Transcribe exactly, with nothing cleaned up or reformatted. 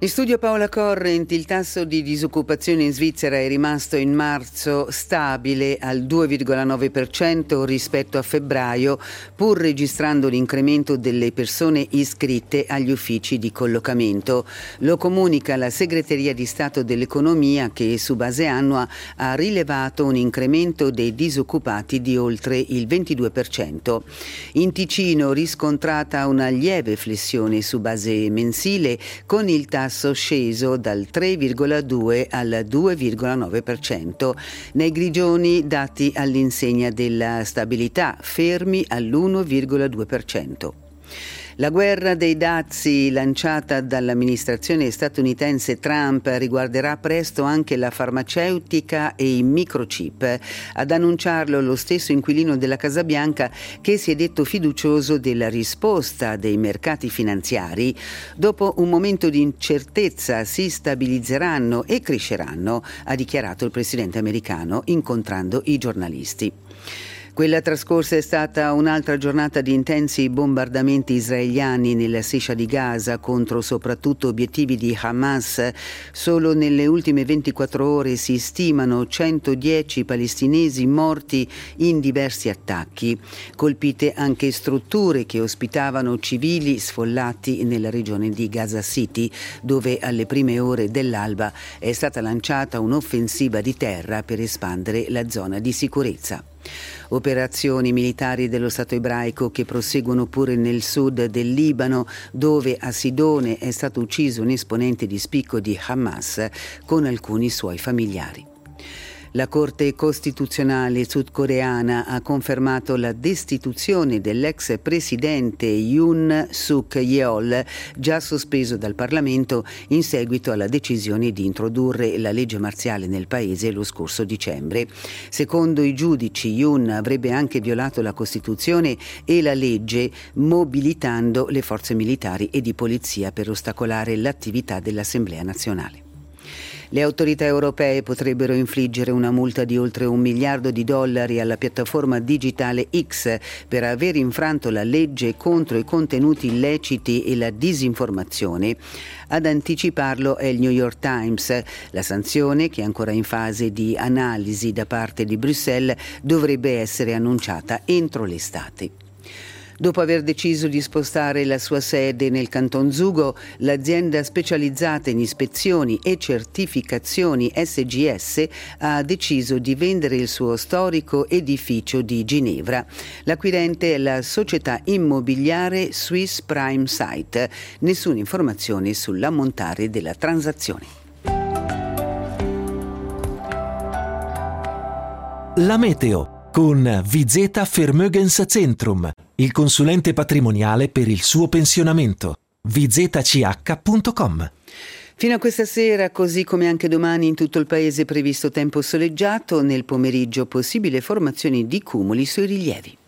In studio Paola Corrent. Il tasso di disoccupazione in Svizzera è rimasto in marzo stabile al due virgola nove per cento rispetto a febbraio, pur registrando l'incremento delle persone iscritte agli uffici di collocamento. Lo comunica la Segreteria di Stato dell'Economia, che su base annua ha rilevato un incremento dei disoccupati di oltre il ventidue per cento. In Ticino riscontrata una lieve flessione su base mensile, con il tasso sceso dal tre virgola due al due virgola nove per cento. Nei Grigioni dati all'insegna della stabilità, fermi all'uno virgola due per cento. La guerra dei dazi lanciata dall'amministrazione statunitense Trump riguarderà presto anche la farmaceutica e i microchip. Ad annunciarlo lo stesso inquilino della Casa Bianca, che si è detto fiducioso della risposta dei mercati finanziari. Dopo un momento di incertezza si stabilizzeranno e cresceranno, ha dichiarato il presidente americano incontrando i giornalisti. Quella trascorsa è stata un'altra giornata di intensi bombardamenti israeliani nella striscia di Gaza contro soprattutto obiettivi di Hamas. Solo nelle ultime ventiquattro ore si stimano centodieci palestinesi morti in diversi attacchi. Colpite anche strutture che ospitavano civili sfollati nella regione di Gaza City, dove alle prime ore dell'alba è stata lanciata un'offensiva di terra per espandere la zona di sicurezza. Operazioni militari dello Stato ebraico che proseguono pure nel sud del Libano, dove a Sidone è stato ucciso un esponente di spicco di Hamas con alcuni suoi familiari. La Corte Costituzionale sudcoreana ha confermato la destituzione dell'ex presidente Yoon Suk Yeol, già sospeso dal Parlamento in seguito alla decisione di introdurre la legge marziale nel paese lo scorso dicembre. Secondo i giudici, Yoon avrebbe anche violato la Costituzione e la legge, mobilitando le forze militari e di polizia per ostacolare l'attività dell'Assemblea nazionale. Le autorità europee potrebbero infliggere una multa di oltre un miliardo di dollari alla piattaforma digitale X per aver infranto la legge contro i contenuti illeciti e la disinformazione. Ad anticiparlo è il New York Times. La sanzione, che è ancora in fase di analisi da parte di Bruxelles, dovrebbe essere annunciata entro l'estate. Dopo aver deciso di spostare la sua sede nel Canton Zugo, l'azienda specializzata in ispezioni e certificazioni S G S ha deciso di vendere il suo storico edificio di Ginevra. L'acquirente è la società immobiliare Swiss Prime Site. Nessuna informazione sull'ammontare della transazione. La meteo con Vizeta Vermögenszentrum, il consulente patrimoniale per il suo pensionamento. vizeta c h punto com. Fino a questa sera, così come anche domani, in tutto il paese è previsto tempo soleggiato. Nel pomeriggio possibile formazione di cumuli sui rilievi.